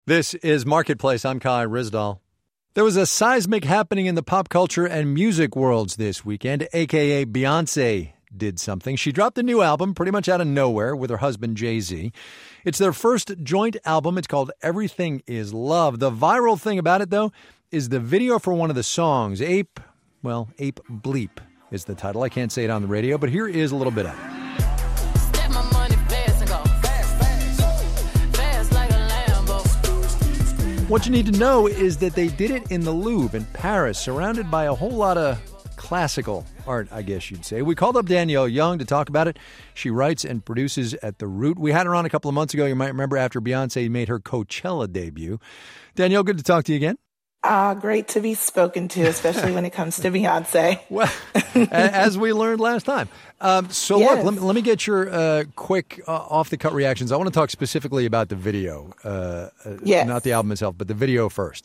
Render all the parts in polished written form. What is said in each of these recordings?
This is Marketplace. I'm Kai Ryssdal. There was a seismic happening in the pop culture and music worlds this weekend, a.k.a. Beyoncé did something. She dropped a new album pretty much out of nowhere with her husband, Jay-Z. It's their first joint album. It's called Everything Is Love. The viral thing about it, though, is the video for one of the songs. Ape Bleep is the title. I can't say it on the radio, but here is a little bit of it. What you need to know is that they did it in the Louvre in Paris, surrounded by a whole lot of classical art, I guess you'd say. We called up Danielle Young to talk about it. She writes and produces at The Root. We had her on a couple of months ago. You might remember after Beyoncé made her Coachella debut. Danielle, good to talk to you again. Great to be spoken to, especially when it comes to Beyoncé. Well, as we learned last time. Yes. Look, let me get your quick off-the-cut reactions. I want to talk specifically about the video, yes. Not the album itself, but the video first.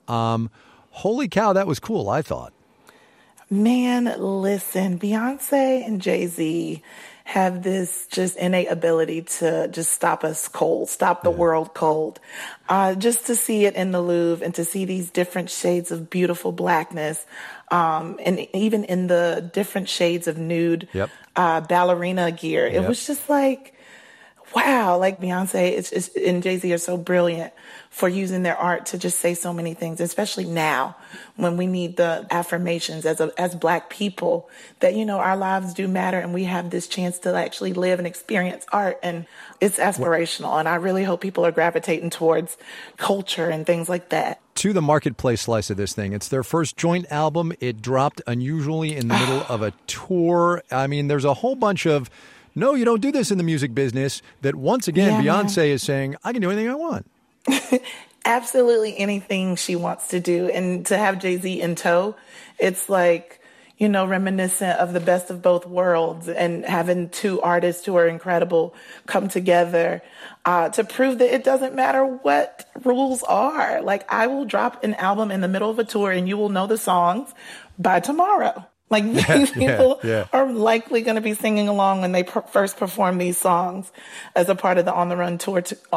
Holy cow, that was cool, I thought. Man, listen, Beyoncé and Jay-Z have this just innate ability to just stop us cold, stop the world cold. Just to see it in the Louvre and to see these different shades of beautiful blackness, and even in the different shades of nude ballerina gear. It was just like, wow, like Beyoncé and Jay-Z are so brilliant for using their art to just say so many things, especially now when we need the affirmations as Black people that, you know, our lives do matter and we have this chance to actually live and experience art, and it's aspirational. And I really hope people are gravitating towards culture and things like that. To the Marketplace slice of this thing, it's their first joint album. It dropped unusually in the middle of a tour. I mean, there's a whole bunch of, no, you don't do this in the music business, that once again, Beyoncé is saying, I can do anything I want. Absolutely anything she wants to do. And to have Jay-Z in tow, it's like, you know, reminiscent of the best of both worlds, and having two artists who are incredible come together to prove that it doesn't matter what rules are. Like, I will drop an album in the middle of a tour and you will know the songs by tomorrow. Like, these people are likely going to be singing along when they first perform these songs as a part of the On the Run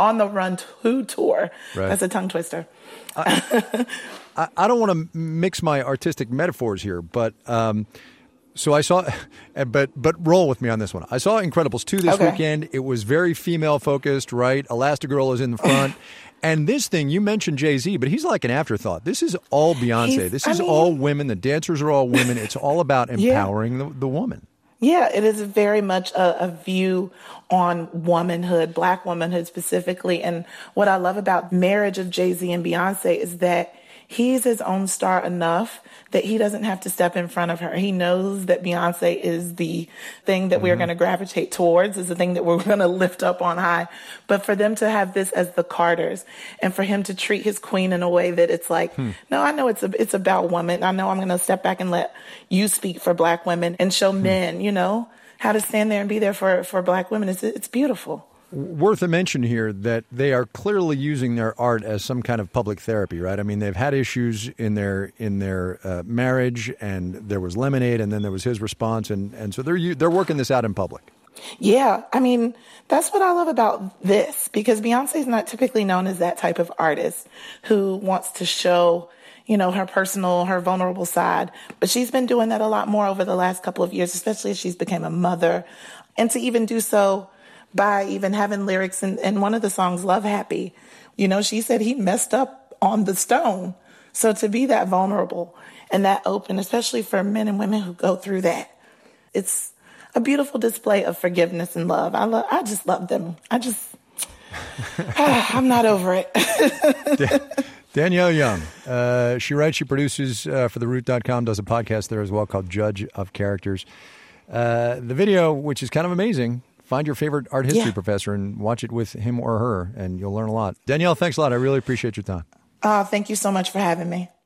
tour. Right. That's a tongue twister. I don't want to mix my artistic metaphors here, but so I saw, but roll with me on this one. I saw Incredibles 2 this weekend. It was very female focused, right? Elastigirl is in the front. And this thing, you mentioned Jay-Z, but he's like an afterthought. This is all Beyoncé. This is all women. The dancers are all women. It's all about empowering the woman. Yeah, it is very much a view on womanhood, Black womanhood specifically. And what I love about marriage of Jay-Z and Beyoncé is that he's his own star enough that he doesn't have to step in front of her. He knows that Beyoncé is the thing that we're going to gravitate towards, is the thing that we're going to lift up on high. But for them to have this as the Carters, and for him to treat his queen in a way that it's like, no, I know it's about women. I know I'm going to step back and let you speak for Black women and show men, you know, how to stand there and be there for Black women. It's beautiful. Worth a mention here that they are clearly using their art as some kind of public therapy, right? I mean, they've had issues in their marriage, and there was Lemonade, and then there was his response, and so they're working this out in public. Yeah, I mean, that's what I love about this, because Beyoncé is not typically known as that type of artist who wants to show, you know, her vulnerable side, but she's been doing that a lot more over the last couple of years, especially as she's become a mother, and to even do so by even having lyrics in one of the songs, Love Happy. You know, she said he messed up on the stone. So to be that vulnerable and that open, especially for men and women who go through that, it's a beautiful display of forgiveness and love. I just love them. I'm not over it. Danielle Young. She writes, she produces for TheRoot.com, does a podcast there as well called Judge of Characters. The video, which is kind of amazing, find your favorite art history professor and watch it with him or her, and you'll learn a lot. Danielle, thanks a lot. I really appreciate your time. Thank you so much for having me.